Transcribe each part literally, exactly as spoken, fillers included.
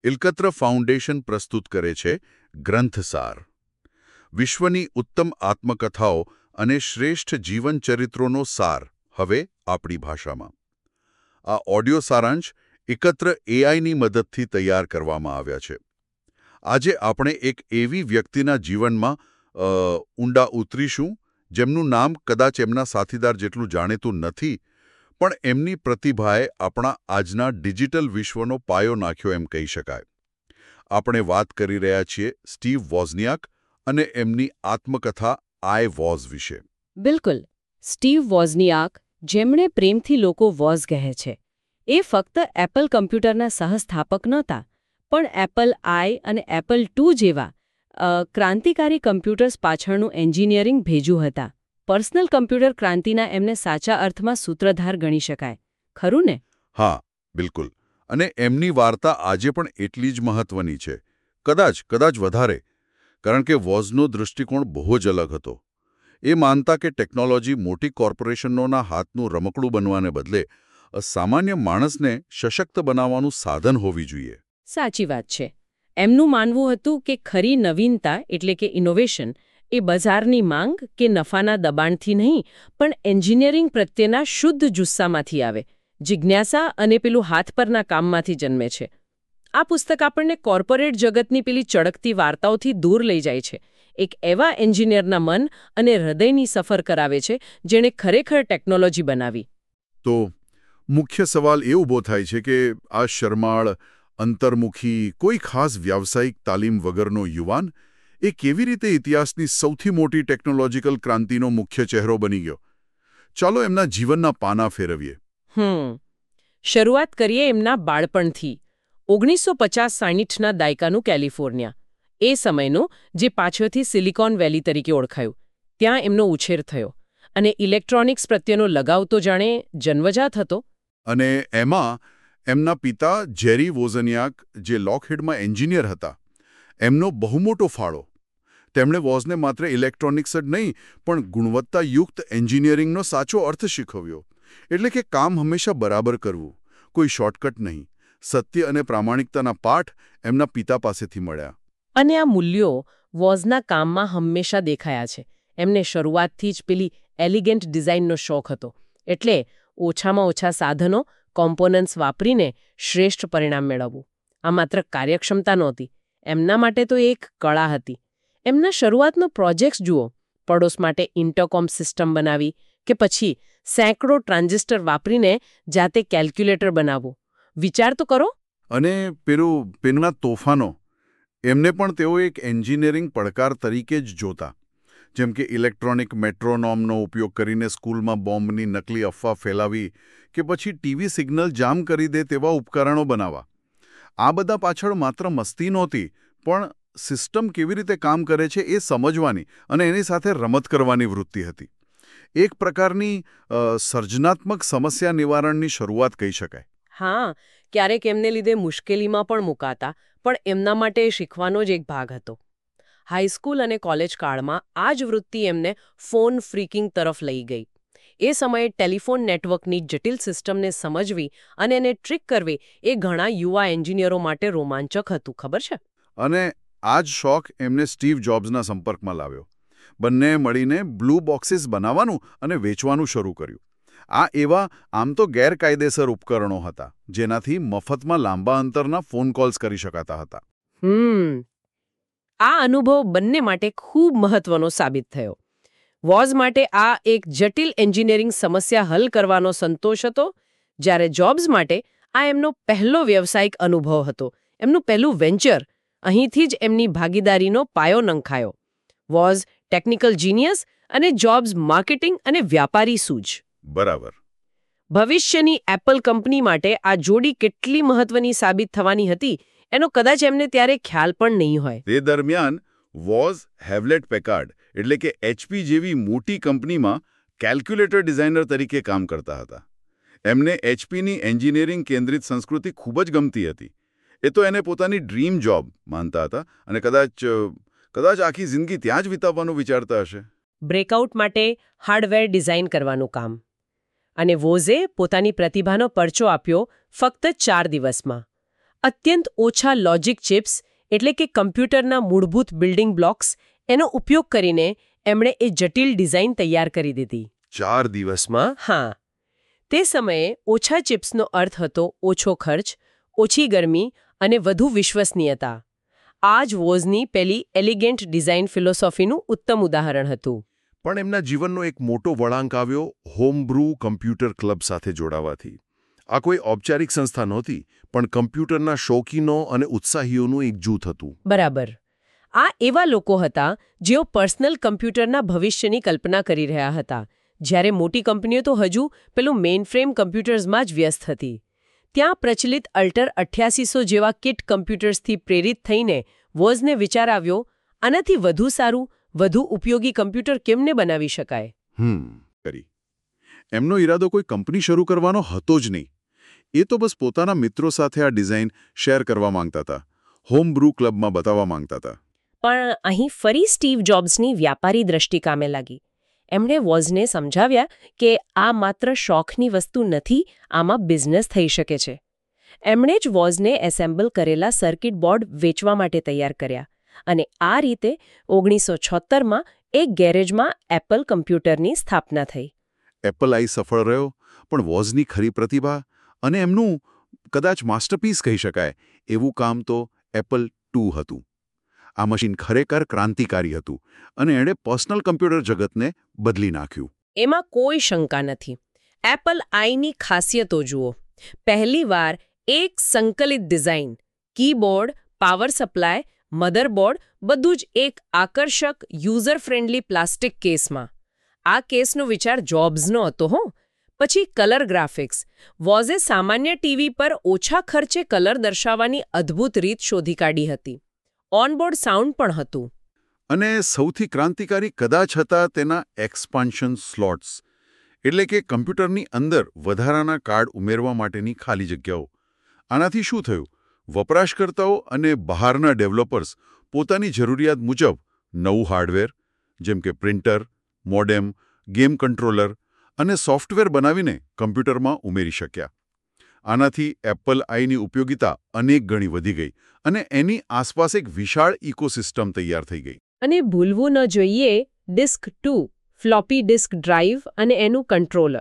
ઇલકત્ર foundation પ્રસ્તુત કરે છે ગ્રંથસાર. વિશ્વની ઉત્તમ આત્મકથાઓ અને શ્રેષ્ઠ જીવનચરિત્રોનો સાર, હવે આપણી ભાષામાં. આ ઓડિયો સારાંશ એકત્ર એઆઈની મદદથી તૈયાર કરવામાં આવ્યા છે. આજે આપણે એક એવી વ્યક્તિના જીવનમાં ઊંડા ઉતરીશું જેમનું નામ કદાચ એમના સાથીદાર જેટલું જાણીતું નથી, પણ એમની પ્રતિભાએ આપણા આજના ડિજિટલ વિશ્વનો પાયો નાખ્યો એમ કહી શકાય. આપણે વાત કરી રહ્યા છીએ સ્ટીવ વોઝનિયાક અને એમની આત્મકથા આઈ વોઝ વિશે. બિલકુલ. સ્ટીવ વોઝનિયાક, જેમણે પ્રેમથી લોકો વોઝ કહે છે, એ ફક્ત એપલ કમ્પ્યુટરના સહસ્થાપક નહોતા, પણ એપલ આઈ અને એપલ ટુ જેવા ક્રાંતિકારી કમ્પ્યુટર્સ પાછળનું એન્જિનિયરિંગ ભેજું હતા. પર્સનલ કમ્પ્યુટર ક્રાંતિના એમને સાચા અર્થમાં સૂત્રધાર ગણી શકાય. ખરું ને? હા, બિલકુલ. અને એમની વાર્તા આજે પણ એટલી જ મહત્વની છે, કદાચ કદાચ વધારે, કારણ કે વોઝનો દૃષ્ટિકોણ બહુ જ અલગ હતો. એ માનતા કે ટેકનોલોજી મોટી કોર્પોરેશનોના હાથનું રમકડું બનવાને બદલે સામાન્ય માણસને સશક્ત બનાવવાનું સાધન હોવી જોઈએ. સાચી વાત છે. એમનું માનવું હતું કે ખરી નવીનતા એટલે કે ઇનોવેશન એ બજારની માંગ કે નફાના દબાણથી નહીં, પણ એન્જિનિયરિંગ પ્રત્યેના શુદ્ધ જુસ્સામાંથી આવે, જિજ્ઞાસા અને પેલું હાથ પરના કામમાંથી જન્મે છે. આ પુસ્તક આપણને કોર્પોરેટ જગતની પેલી ચળકતી વાર્તાઓથી દૂર લઈ જાય છે. એક એવા એન્જિનિયરના મન અને હૃદયની સફર કરાવે છે જેણે ખરેખર ટેકનોલોજી બનાવી. તો મુખ્ય સવાલ એ ઊભો થાય છે કે આ શરમાળ, અંતર્મુખી, કોઈ ખાસ વ્યાવસાયિક તાલીમ વગરનો યુવાન એ કેવી રીતે ઇતિહાસની સૌથી મોટી ટેકનોલોજીકલ ક્રાંતિનો મુખ્ય ચહેરો બની ગયો? ચાલો એમના જીવનના પાના ફેરવીએ. હમ શરૂઆત કરીએ એમના બાળપણથી. ઓગણીસો પચાસ સાહીઠના દાયકાનું કેલિફોર્નિયા, એ સમયનું જે પાછળથી સિલિકોન વેલી તરીકે ઓળખાયું, ત્યાં એમનો ઉછેર થયો. અને ઇલેક્ટ્રોનિક્સ પ્રત્યેનો લગાવ તો જાણે જન્મજાત હતો. અને એમાં એમના પિતા જેરી વોઝનિયાક, જે લોકહીડમાં એન્જિનિયર હતા, એમનો બહુ મોટો ફાળો. તેમણે વોઝને માત્ર ઇલેક્ટ્રોનિક્સ જ નહીં, પણ ગુણવત્તાયુક્ત એન્જિનિયરિંગનો સાચો અર્થ શીખવ્યો. એટલે કે કામ હંમેશા બરાબર કરવું, કોઈ શોર્ટકટ નહીં. સત્ય અને પ્રામાણિકતાના પાઠ એમના પિતા પાસેથી મળ્યા. અને આ મૂલ્યો વોઝના કામમાં હંમેશા દેખાયા છે. એમને શરૂઆતથી જ પેલી એલિગન્ટ ડિઝાઇનનો શોખ હતો. એટલે ઓછામાં ઓછા સાધનો, કોમ્પોનન્ટ્સ વાપરીને શ્રેષ્ઠ પરિણામ મેળવવું. આ માત્ર કાર્યક્ષમતા નહોતી, એમના માટે તો એક કળા હતી. એમના શરૂઆતનો પ્રોજેક્ટ્સ જુઓ. પડોશ માટે ઇન્ટરકોમ સિસ્ટમ બનાવી, કે પછી સેંકડો ટ્રાન્ઝિસ્ટર વાપરીને જાતે કેલ્ક્યુલેટર બનાવવું. વિચાર તો કરો. અને પેલું પેનના તોફાનો, એમને પણ તેઓ એક એન્જિનિયરિંગ પડકાર તરીકે જ જોતા. જેમ કે ઇલેક્ટ્રોનિક મેટ્રોનોમનો ઉપયોગ કરીને સ્કૂલમાં બોમ્બની નકલી અફવા ફેલાવી, કે પછી ટીવી સિગ્નલ જામ કરી દે તેવા ઉપકરણો બનાવવા. આ બધા પાછળ માત્ર મસ્તી નહોતી, પણ સિસ્ટમ કેવી રીતે કામ કરે છે એ સમજવાની અને એની સાથે રમત કરવાની વૃત્તિ હતી. એક પ્રકારની સર્જનાત્મક સમસ્યા નિવારણની શરૂઆત કહી શકાય. હા, ક્યારેક એમને લીધે મુશ્કેલીમાં પણ મુકાતા, પણ એમના માટે શીખવાનો જ એક ભાગ હતો. હાઈસ્કૂલ અને કોલેજ કાળમાં આ જ વૃત્તિ એમને ફોન ફ્રીકિંગ તરફ લઈ ગઈ. એ સમયે ટેલિફોન નેટવર્કની જટિલ સિસ્ટમને સમજવી અને એને ટ્રિક કરવી એ ઘણા યુવા એન્જિનિયરો માટે રોમાંચક હતું, ખબર છે? અને આ જ શોખ એમને સ્ટીવ જોબ્સના સંપર્કમાં લાવ્યો. બંને મળીને બ્લુ બોક્સીસ બનાવવાનું અને વેચવાનું શરૂ કર્યું. આ એવા આમ તો ગેરકાયદેસર ઉપકરણો હતા, જેનાથી મફતમાં લાંબા અંતરના ફોન કોલ્સ કરી શકાતા હતા. હમ આ અનુભવ બંને માટે ખૂબ મહત્વનો સાબિત થયો. વોઝ માટે આ એક જટિલ એન્જિનિયરિંગ સમસ્યા હલ કરવાનો સંતોષ હતો, જ્યારે જોબ્સ માટે આ એમનો પહેલો વ્યવસાયિક અનુભવ હતો, એમનું પહેલું વેન્ચર. અહીંથી જ એમની ભાગીદારીનો પાયો નંખાયો. વોઝ ટેકનિકલ જીનિયસ અને જોબ્સ માર્કેટિંગ અને વ્યાપારી સૂઝ. બરાબર. ભવિષ્યની એપલ કંપની માટે આ જોડી કેટલી મહત્વની સાબિત થવાની હતી એનો કદાચ એમને ત્યારે ખ્યાલ પણ નહીં હોય. તે દરમિયાન વોઝ હેવલેટ પેકાર્ડ એટલે કે એચપી જેવી મોટી કંપનીમાં કેલ્ક્યુલેટર ડિઝાઇનર તરીકે કામ કરતા હતા. એમને એચપીની એન્જિનિયરિંગ કેન્દ્રિત સંસ્કૃતિ ખૂબ જ ગમતી હતી. એ તો એને પોતાની ડ્રીમ જોબ માનતા હતા અને કદાચ કદાચ આખી જિંદગી ત્યાં જ વિતાવવાનું વિચારતા હશે. બ્રેકઆઉટ માટે હાર્ડવેર ડિઝાઇન કરવાનું કામ. અને વોઝે પોતાની પ્રતિભાનો પરચો આપ્યો ફક્ત ચાર દિવસમાં. અત્યંત ઓછા લોજિક ચિપ્સ એટલે કે કમ્પ્યુટરના મૂળભૂત બિલ્ડિંગ બ્લોક્સ એનો ઉપયોગ કરીને એમણે એ જટિલ ડિઝાઇન તૈયાર કરી દીધી. ચાર દિવસમાં? હા. તે સમયે ઓછા ચિપ્સનો અર્થ હતો ઓછો ખર્ચ, ઓછી ગરમી અને વધુ વિશ્વસનીયતા. આ જ વોઝની પહેલી એલિગન્ટ ડિઝાઇન ફિલોસોફીનું ઉત્તમ ઉદાહરણ હતું. પણ એમના જીવનનો એક મોટો વળાંક આવ્યો હોમબ્રૂ કમ્પ્યુટર ક્લબ સાથે જોડાવાથી. આ કોઈ ઔપચારિક સંસ્થા નહોતી, પણ કમ્પ્યુટરના શોખીનો અને ઉત્સાહીઓનું એક જૂથ હતું. બરાબર. આ એવા લોકો હતા જેઓ પર્સનલ કમ્પ્યુટરના ભવિષ્યની કલ્પના કરી રહ્યા હતા, જ્યારે મોટી કંપનીઓ તો હજુ પેલું મેઇનફ્રેમ કમ્પ્યુટર્સમાં જ વ્યસ્ત હતી. ત્યાં પ્રચલિત અલ્ટર અઠ્યાસીસો જેવા કિટ કમ્પ્યુટર્સથી પ્રેરિત થઈને વોઝને વિચાર આવ્યો, આનાથી વધુ સારું, વધુ ઉપયોગી કમ્પ્યુટર કેમને બનાવી શકાય? હમ કરી એમનો ઈરાદો કોઈ કંપની શરૂ કરવાનો હતો જ નહીં. એ તો બસ પોતાના મિત્રો સાથે આ ડિઝાઇન શેર કરવા માંગતા હતા, હોમ બ્રૂ ક્લબમાં બતાવવા માંગતા હતા. પણ અહીં ફરી સ્ટીવ જોબ્સની વ્યાપારી દ્રષ્ટિ કામે લાગી. એમણે વોઝને સમજાવ્યા કે આ માત્ર શોખની વસ્તુ નથી, આમાં બિઝનેસ થઈ શકે છે. એમણે જ વોઝને એસેમ્બલ કરેલા સર્કિટ બોર્ડ વેચવા માટે તૈયાર કર્યા અને આ રીતે ઓગણીસો છોતેરમાં એક ગેરેજમાં એપલ કમ્પ્યુટરની સ્થાપના થઈ. એપલ આઈ સફળ રહ્યો, પણ વોઝની ખરી પ્રતિભા અને એમનું કદાચ માસ્ટરપીસ કહી શકાય એવું કામ તો એપલ ટુ હતું. આ મશીન ખરેખર ક્રાંતિકારી હતું અને એણે પર્સનલ કમ્પ્યુટર જગતને બદલી નાખ્યું. એમાં કોઈ શંકા નથી. એપલ આઈની ખાસિયતો જુઓ. પહેલીવાર એક સંકલિત design, keyboard, power supply, motherboard બધું જ એક આકર્ષક યુઝર ફ્રેન્ડલી પ્લાસ્ટિક કેસમાં. આ કેસનો વિચાર જોબ્સનો હતો હો. પછી કલર ગ્રાફિક્સ. વોઝે સામાન્ય ટીવી પર ઓછા ખર્ચે કલર દર્શાવવાની અદ્ભુત રીત શોધી કાઢી હતી. ઓનબોર્ડ સાઉન્ડ પણ હતું. અને સૌથી ક્રાંતિકારી કદાચ હતા તેના એક્સપાન્શન સ્લોટ્સ, એટલે કે કમ્પ્યુટરની અંદર વધારાના કાર્ડ ઉમેરવા માટેની ખાલી જગ્યાઓ. આનાથી શું થયું? વપરાશકર્તાઓ અને બહારના ડેવલપર્સ પોતાની જરૂરિયાત મુજબ નવું હાર્ડવેર જેમ કે પ્રિન્ટર, મોડેમ, ગેમ કંટ્રોલર અને સોફ્ટવેર બનાવીને કમ્પ્યુટરમાં ઉમેરી શક્યા. આનાથી એપલ આઈની ઉપયોગિતા અનેક ગણી વધી ગઈ અને એની આસપાસ એક વિશાળ ઇકોસિસ્ટમ તૈયાર થઈ ગઈ. અને ભૂલવું ન જોઈએ disk two, floppy disk drive અને એનું કંટ્રોલર.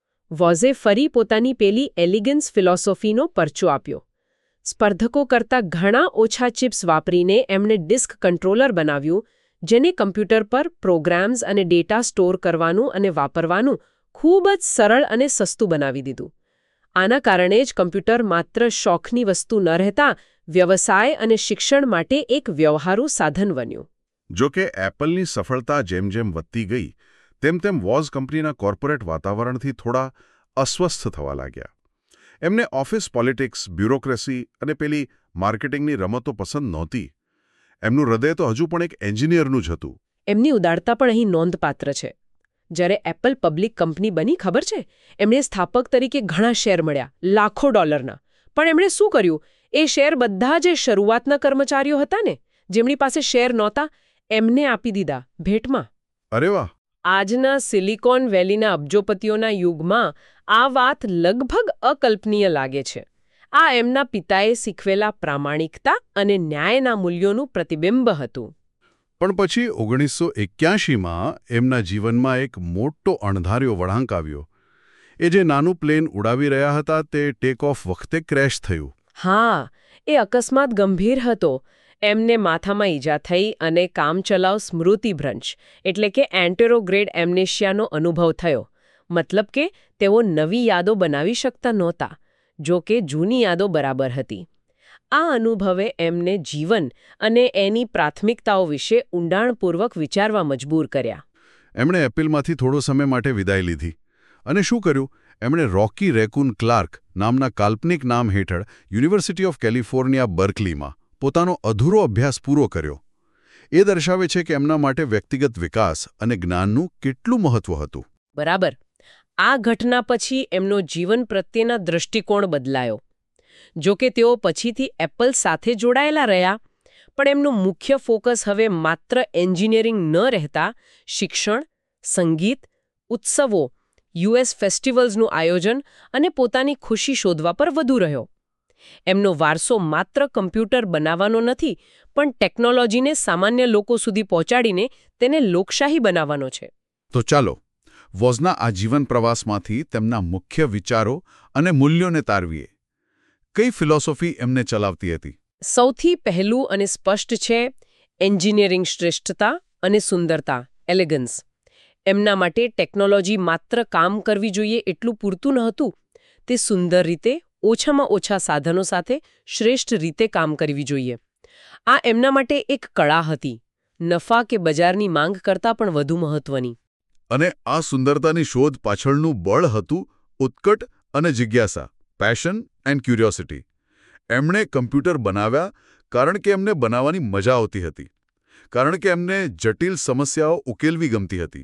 વોઝે ફરી પોતાની પેલી એલિગન્સ ફિલોસોફીનો પરચો આપ્યો. સ્પર્ધકો કરતાં ઘણા ઓછા ચિપ્સ વાપરીને એમણે ડિસ્ક કંટ્રોલર બનાવ્યું, જેને કમ્પ્યુટર પર પ્રોગ્રામ્સ અને ડેટા સ્ટોર કરવાનું અને વાપરવાનું ખૂબ જ સરળ અને સસ્તું બનાવી દીધું. આના કારણે જ કમ્પ્યુટર માત્ર શોખની વસ્તુ ન રહેતા વ્યવસાય અને શિક્ષણ માટે એક વ્યવહારુ સાધન બન્યું. જો કે એપલની સફળતા જેમ જેમ વધતી ગઈ તેમ તેમ વોઝ કંપનીના કોર્પોરેટ વાતાવરણથી થોડા અસ્વસ્થ થવા લાગ્યા. એમને ઓફિસ પોલિટિક્સ, બ્યુરોક્રેસી અને પેલી માર્કેટિંગની રમતો પસંદ નહોતી. એમનું હૃદય તો હજુ પણ એક એન્જિનિયરનું જ હતું. એમની ઉદારતા પણ અહીં નોંધપાત્ર છે. જ્યારે એપલ પબ્લિક કંપની બની, ખબર છે, એમણે સ્થાપક તરીકે ઘણા શેર મળ્યા, લાખો ડોલરના. પણ એમણે શું કર્યું? એ શેર બધા જે શરૂઆતના કર્મચારીઓ હતા ને, જેમની પાસે શેર નહોતા, એમને આપી દીધા ભેટમાં. અરે વાહ! આજના સિલિકોન વેલીના અબજોપતિઓના યુગમાં આ વાત લગભગ અકલ્પનીય લાગે છે. આ એમના પિતાએ શીખવેલા પ્રામાણિકતા અને ન્યાયના મૂલ્યોનું પ્રતિબિંબ હતું. પણ પછી ઓગણીસો એક્યાસીમાં એમના જીવનમાં એક મોટો અણધાર્યો વળાંક આવ્યો. એ જે નાનું પ્લેન ઉડાવી રહ્યા હતા તે ટેક ઓફ વખતે ક્રેશ થયું. હા, એ અકસ્માત ગંભીર હતો. એમને માથામાં ઈજા થઈ અને કામચલાઉ સ્મૃતિભ્રંશ એટલે કે એન્ટેરોગ્રેડ એમ્નેશિયાનો અનુભવ થયો. મતલબ કે તેઓ નવી યાદો બનાવી શકતા નહોતા, જો કે જૂની યાદો બરાબર હતી. આ અનુભવે એમને જીવન અને એની પ્રાથમિકતાઓ વિશે ઊંડાણપૂર્વક વિચારવા મજબૂર કર્યા. એમણે એપલમાંથી થોડો સમય માટે વિદાય લીધી. અને શું કર્યું? એમણે રોકી રેકૂન ક્લાર્ક નામના કાલ્પનિક નામ હેઠળ યુનિવર્સિટી ઓફ કેલિફોર્નિયા બર્કલીમાં પોતાનો અધૂરો અભ્યાસ પૂરો કર્યો. એ દર્શાવે છે કે એમના માટે વ્યક્તિગત વિકાસ અને જ્ઞાનનું કેટલું મહત્વ હતું. બરાબર. આ ઘટના પછી એમનો જીવન પ્રત્યેના દૃષ્ટિકોણ બદલાયો. જો કે તેઓ પછીથી એપલ સાથે જોડાયેલા રહ્યા, પણ એમનું મુખ્ય ફોકસ હવે માત્ર એન્જિનિયરિંગ ન રહેતા શિક્ષણ, સંગીત, ઉત્સવો, યુએસ ફેસ્ટિવલ્સનું આયોજન અને પોતાની ખુશી શોધવા પર વધુ રહ્યો. એમનો વારસો માત્ર કમ્પ્યુટર બનાવવાનો નથી, પણ ટેકનોલોજીને સામાન્ય લોકો સુધી પહોંચાડીને તેને લોકશાહી બનાવવાનો છે. તો ચાલો વોઝના આ જીવન પ્રવાસમાંથી તેમના મુખ્ય વિચારો અને મૂલ્યોને તારવીએ. કઈ ફિલોસોફી એમને ચલાવતી હતી? સૌથી પહેલું અને સ્પષ્ટ છે એન્જિનિયરિંગ શ્રેષ્ઠતા અને સુંદરતા, એલિગન્સ. એમના માટે ટેકનોલોજી માત્ર કામ કરવી જોઈએ એટલું પૂરતું નહોતું. તે સુંદર રીતે, ઓછામાં ઓછા સાધનો સાથે શ્રેષ્ઠ રીતે કામ કરવી જોઈએ. આ એમના માટે એક કળા હતી, નફા કે બજારની માંગ કરતાં પણ વધુ મહત્વની. અને આ સુંદરતાની શોધ પાછળનું બળ હતું ઉત્કટ અને જિજ્ઞાસા, પેશન એન્ડ ક્યુરિયોસિટી. એમણે કમ્પ્યુટર બનાવ્યા કારણ કે એમને બનાવવાની મજા આવતી હતી, કારણ કે એમને જટિલ સમસ્યાઓ ઉકેલવી ગમતી હતી.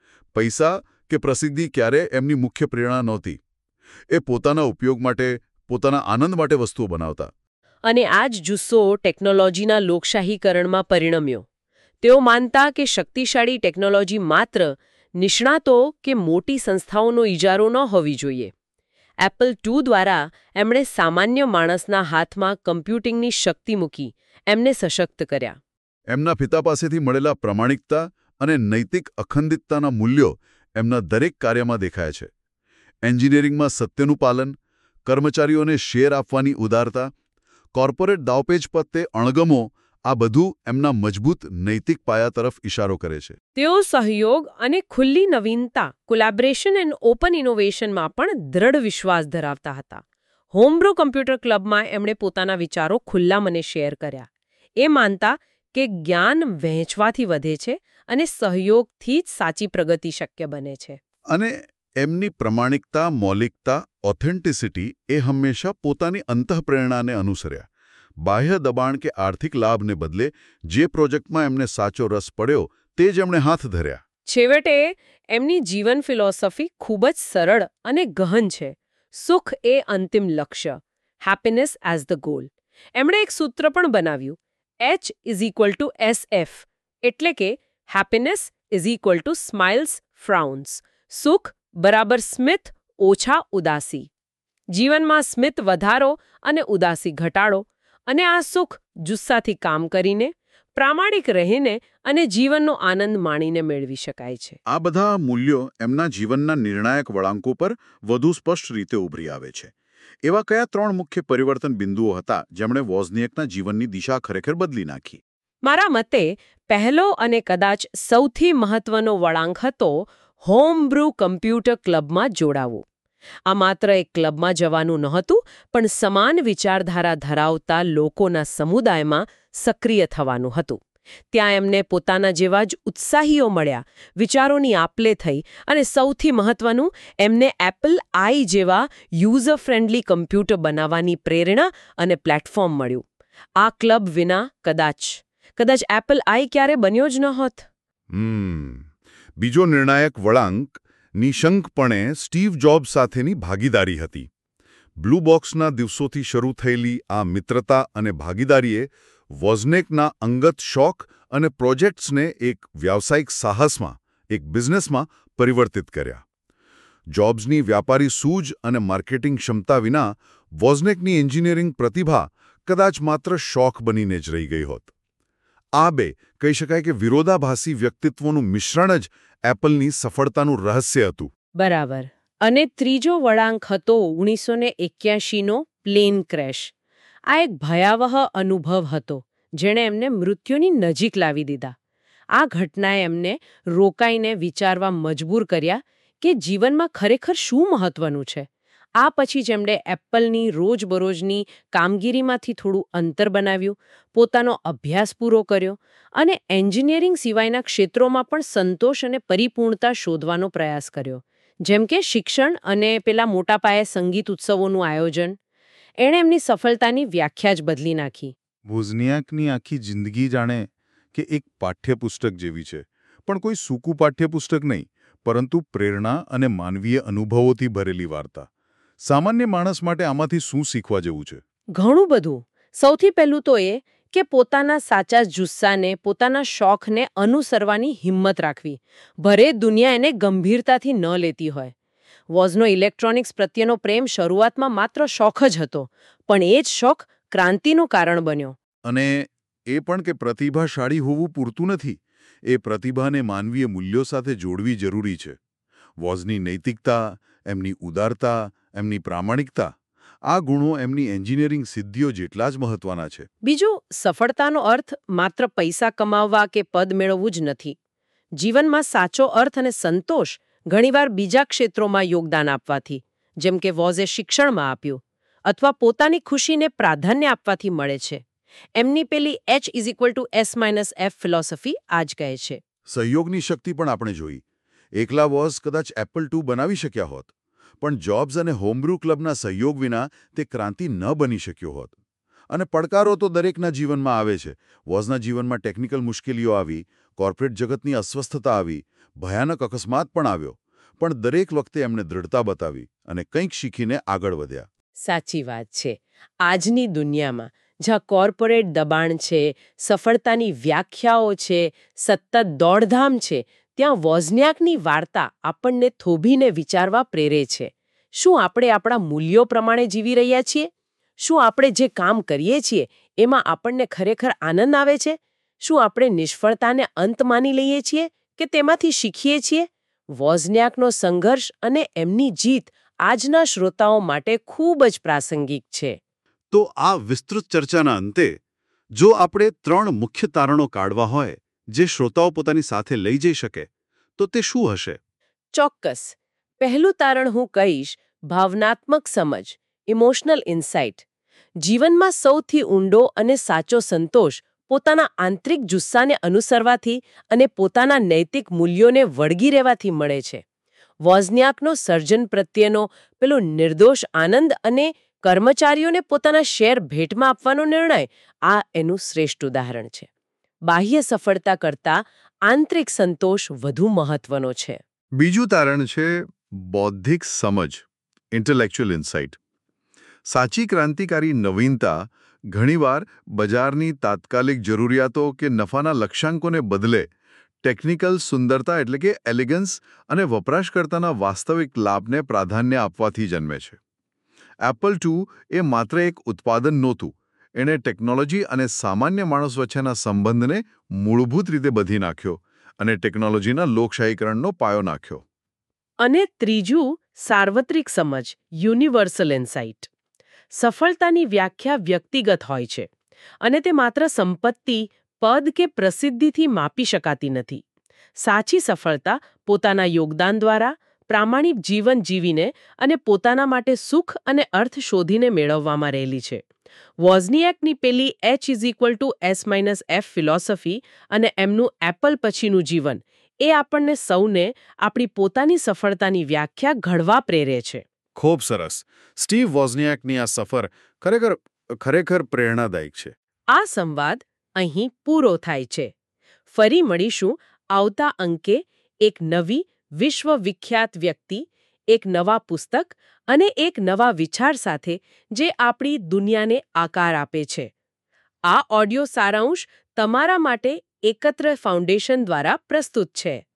પૈસા કે પ્રસિદ્ધિ ક્યારે એમની મુખ્ય પ્રેરણા નહોતી. એ પોતાના ઉપયોગ માટે, પોતાના આનંદ માટે વસ્તુઓ બનાવતા. અને આ જ જુસ્સો ટેકનોલોજીના લોકશાહીકરણમાં પરિણમ્યો. તેઓ માનતા કે શક્તિશાળી ટેકનોલોજી માત્ર નિષ્ણાતો કે મોટી સંસ્થાઓનો ઇજારો ન હોવી જોઈએ. એપલ ટુ દ્વારા એમણે સામાન્ય માણસના હાથમાં કમ્પ્યુટિંગની શક્તિ મૂકી એમને સશક્ત કર્યા. એમના પિતા પાસેથી મળેલા પ્રામાણિકતા અને નૈતિક અખંડિતતાના મૂલ્યો એમના દરેક કાર્યમાં દેખાય છે. એન્જિનિયરિંગમાં સત્યનું પાલન, કર્મચારીઓને શેર આપવાની ઉદારતા, કોર્પોરેટ દાવપેચ પર તે અણગમો, આ બધું એમના મજબૂત નૈતિક પાયા તરફ ઇશારો કરે છે. તેઓ સહયોગ અને ખુલ્લી નવીનતા, કોલેબોરેશન એન્ડ ઓપન ઇનોવેશનમાં પણ દ્રઢ વિશ્વાસ ધરાવતા હતા. હોમબ્રો કમ્પ્યુટર ક્લબમાં એમણે પોતાના વિચારો ખુલ્લા મને શેર કર્યા. એ માનતા કે જ્ઞાન વહેંચવાથી વધે છે અને સહયોગથી જ સાચી પ્રગતિ શક્ય બને છે. અને એમની પ્રમાણિકતા, મૌલિકતા, ઓથેન્ટિસિટી એ હંમેશા પોતાની અંતઃપ્રેરણાને અનુસર્યા. બાહ્ય દબાણ કે આર્થિક લાભને બદલે જે પ્રોજેક્ટમાં એમને સાચો રસ પડ્યો તે જ એમણે હાથ ધર્યા. છેવટે એમની જીવન ફિલોસોફી ખૂબ જ સરળ અને ગહન છે. સુખ એ અંતિમ લક્ષ્ય, હેપીનેસ એઝ ધ ગોલ. એમણે એક સૂત્ર પણ બનાવ્યું, H is equal to S F, એટલે કે happiness is equal to smiles frowns. સુખ બરાબર સ્મિત ઓછા ઉદાસી. જીવનમાં સ્મિત વધારો અને ઉદાસી ઘટાડો. અને આ સુખ જુસ્સાથી કામ કરીને, પ્રામાણિક રહીને અને જીવનનો આનંદ માણીને મેળવી શકાય છે. આ બધા મૂલ્યો એમના જીવનના નિર્ણાયક વળાંકો પર વધુ સ્પષ્ટ રીતે ઉભરી આવે છે. એવા કયા ત્રણ મુખ્ય પરિવર્તન બિંદુઓ હતા જેમણે વોઝનિએકના જીવનની દિશા ખરેખર બદલી નાખી? મારા મતે પહેલો અને કદાચ સૌથી મહત્વનો વળાંક હતો હોમબ્રુ કમ્પ્યુટર ક્લબમાં જોડાવું. આ માત્ર એક ક્લબમાં જવાનું નહોતું, પણ સમાન વિચારધારા ધરાવતા લોકોના સમુદાયમાં સક્રિય થવાનું હતું. ત્યાં એમને પોતાના જેવા જ ઉત્સાહીઓ મળ્યા, વિચારોની આપ-લે થઈ અને સૌથી મહત્વનું, એમને એપલ આઈ જેવા યુઝર ફ્રેન્ડલી કમ્પ્યુટર બનાવવાની પ્રેરણા અને પ્લેટફોર્મ મળ્યું. આ ક્લબ વિના કદાચ કદાચ એપલ આઈ ક્યારે બન્યો જ ન હોત. હમ બીજો નિર્ણાયક વળાંક નિશંકપણે સ્ટીવ જોબ્સ સાથેની ભાગીદારી હતી. બ્લુ બોક્સના દિવસોથી શરૂ થયેલી આ મિત્રતા અને ભાગીદારીએ વોઝનેકના અંગત શોખ અને પ્રોજેક્ટ્સને એક વ્યાવસાયિક સાહસમાં, એક બિઝનેસમાં પરિવર્તિત કર્યા. જોબ્સની વ્યાપારી સૂઝ અને માર્કેટિંગ ક્ષમતા વિના વોઝનેકની એન્જિનિયરિંગ પ્રતિભા કદાચ માત્ર શોખ બનીને જ રહી ગઈ હોત. આ બે કહી શકાય કે વિરોધાભાસી વ્યક્તિત્વોનું મિશ્રણ જ એપલની સફળતાનું રહસ્ય હતું. બરાબર. અને ત્રીજો વળાંક હતો ઓગણીસો ને એક્યાસીનો પ્લેન ક્રેશ. આ એક ભયાવહ અનુભવ હતો, જેણે એમને મૃત્યુની નજીક લાવી દીધા. આ ઘટનાએ એમને રોકાઈને વિચારવા મજબૂર કર્યા કે જીવનમાં ખરેખર શું મહત્વનું છે. આ પછી જેમણે એપલની રોજબરોજની કામગીરીમાંથી થોડું અંતર બનાવ્યું, પોતાનો અભ્યાસ પૂરો કર્યો અને એન્જિનિયરિંગ સિવાયના ક્ષેત્રોમાં પણ સંતોષ અને પરિપૂર્ણતા શોધવાનો પ્રયાસ કર્યો, જેમ કે શિક્ષણ અને પેલા મોટા પાયે સંગીત ઉત્સવોનું આયોજન. એણે એમની સફળતાની વ્યાખ્યા જ બદલી નાખી. વોઝનિયાકની આખી જિંદગી જાણે કે એક પાઠ્યપુસ્તક જેવી છે, પણ કોઈ સૂકું પાઠ્યપુસ્તક નહીં, પરંતુ પ્રેરણા અને માનવીય અનુભવોથી ભરેલી વાર્તા. સામાન્ય માણસ માટે આમાંથી શું શીખવા જેવું છે? ઘણું બધું. સૌથી પહેલું તો એ કે પોતાના સાચા જુસ્સાને, પોતાના શોખને અનુસરવાની હિંમત રાખવી, ભરે દુનિયા એને ગંભીરતાથી ન લેતી હોય. વોઝનો ઇલેક્ટ્રોનિક્સ પ્રત્યેનો પ્રેમ શરૂઆતમાં માત્ર શોખ જ હતો, પણ એ જ શોખ ક્રાંતિનું કારણ બન્યો. અને એ પણ કે પ્રતિભાશાળી હોવું પૂરતું નથી. એ પ્રતિભાને માનવીય મૂલ્યો સાથે જોડવી જરૂરી છે. વોઝની નૈતિકતા, એમની ઉદારતા, એમની પ્રામાણિકતા, આ ગુણો એમની એન્જિનિયરિંગ સિદ્ધિઓ જેટલા જ મહત્વના છે. બીજું, સફળતાનો અર્થ માત્ર પૈસા કમાવવા કે પદ મેળવવું જ નથી. જીવનમાં સાચો અર્થ અને સંતોષ ઘણીવાર બીજા ક્ષેત્રોમાં યોગદાન આપવાથી, જેમ કે વોઝે શિક્ષણમાં આપ્યું, અથવા પોતાની ખુશીને પ્રાધાન્ય આપવાથી મળે છે. એમની પેલી H is equal to S minus F philosophy આ જ કહે છે. સહયોગની શક્તિ પણ આપણે જોઈ. એકલા વોઝ કદાચ એપલ ટુ બનાવી શક્યા હોત, પણ જોબ્સ અને હોમબ્રુ ક્લબના સહયોગ વિના તે ક્રાંતિ ન બની શક્યો હોત. અને પડકારો તો દરેકના જીવનમાં આવે છે. વોઝના જીવનમાં ટેકનિકલ મુશ્કેલીઓ આવી, કોર્પોરેટ જગતની અસ્વસ્થતા આવી, ભયાનક અકસ્માત પણ આવ્યો, પણ દરેક વખતે એમણે દ્રઢતા બતાવી અને કંઈક શીખીને આગળ વધ્યા. સાચી વાત છે. આજની દુનિયામાં જ્યાં કોર્પોરેટ દબાણ છે, સફળતાની વ્યાખ્યાઓ છે, સતત દોડધામ છે, ત્યાં વોઝનિયાકની વાર્તા આપણને થોભીને વિચારવા પ્રેરે છે. શું આપણે આપણા મૂલ્યો પ્રમાણે જીવી રહ્યા છીએ? શું આપણે જે કામ કરીએ છીએ એમાં આપણને ખરેખર આનંદ આવે છે? શું આપણે નિષ્ફળતાને અંત માની લઈએ છીએ કે તેમાંથી શીખીએ છીએ? વોઝનિયાકનો સંઘર્ષ અને એમની જીત આજના શ્રોતાઓ માટે ખૂબ જ પ્રાસંગિક છે. તો આ વિસ્તૃત ચર્ચાના અંતે જો આપણે ત્રણ મુખ્ય તારણો કાઢવા હોય જે શ્રોતાઓ પોતાની સાથે લઈ જઈ શકે, તો તે શું હશે? ચોક્કસ. પહેલું તારણ હું કહીશ ભાવનાત્મક સમજ, ઇમોશનલ ઇન્સાઇટ. જીવનમાં સૌથી ઊંડો અને સાચો સંતોષ પોતાના આંતરિક જુસ્સાને અનુસરવાથી અને પોતાના નૈતિક મૂલ્યોને વળગી રહેવાથી મળે છે. વોઝનિયાકનો સર્જન પ્રત્યેનો પેલો નિર્દોષ આનંદ અને કર્મચારીઓને પોતાના શેર ભેટમાં આપવાનો નિર્ણય, આ એનું શ્રેષ્ઠ ઉદાહરણ છે. બાહ્ય સફળતા કરતાં આંતરિક સંતોષ વધુ મહત્વનો છે. બીજું તારણ છે બૌદ્ધિક સમજ, ઇન્ટેલેક્ચ્યુઅલ ઇન્સાઇટ. સાચી ક્રાંતિકારી નવીનતા ઘણીવાર બજારની તાત્કાલિક જરૂરિયાતો કે નફાના લક્ષ્યાંકોને બદલે ટેકનિકલ સુંદરતા એટલે કે એલિગન્સ અને વપરાશકર્તાના વાસ્તવિક લાભને પ્રાધાન્ય આપવાથી જન્મે છે. એપલ ટુ એ માત્ર એક ઉત્પાદન નહોતું. એણે ટેકનોલોજી અને સામાન્ય માણસ વચ્ચેના સંબંધને મૂળભૂત રીતે બધી નાખ્યો અને ટેકનોલોજીના લોકશાહીકરણનો પાયો નાખ્યો. અને ત્રીજું, સાર્વત્રિક સમજ, યુનિવર્સલ ઇન્સાઇટ. સફળતાની વ્યાખ્યા વ્યક્તિગત હોય છે અને તે માત્ર સંપત્તિ, પદ કે પ્રસિદ્ધિથી માપી શકાતી નથી. સાચી સફળતા પોતાના યોગદાન દ્વારા, પ્રામાણિક જીવન જીવીને અને પોતાના માટે સુખ અને અર્થ શોધીને મેળવવામાં રહેલી છે. વોઝનિયાકની પેલી H is equal to S minus F philosophy અને એમનું એપલ પછીનું જીવન, એ આપણને સૌને આપણી પોતાની સફળતાની વ્યાખ્યા ઘડવા પ્રેરે છે. ખૂબ સરસ. સ્ટીવ વોઝનિયાકની આ સફર ખરેખર ખરેખર પ્રેરણાદાયક છે. આ સંવાદ અહીં પૂરો થાય છે. ફરી મળીશું આવતા અંકે એક નવી વિશ્વવિખ્યાત વ્યક્તિ, એક નવા પુસ્તક અને એક નવા વિચાર સાથે જે આપણી દુનિયાને આકાર આપે છે. આ ઓડિયો સારાંશ તમારા માટે એકત્ર ફાઉન્ડેશન દ્વારા પ્રસ્તુત છે.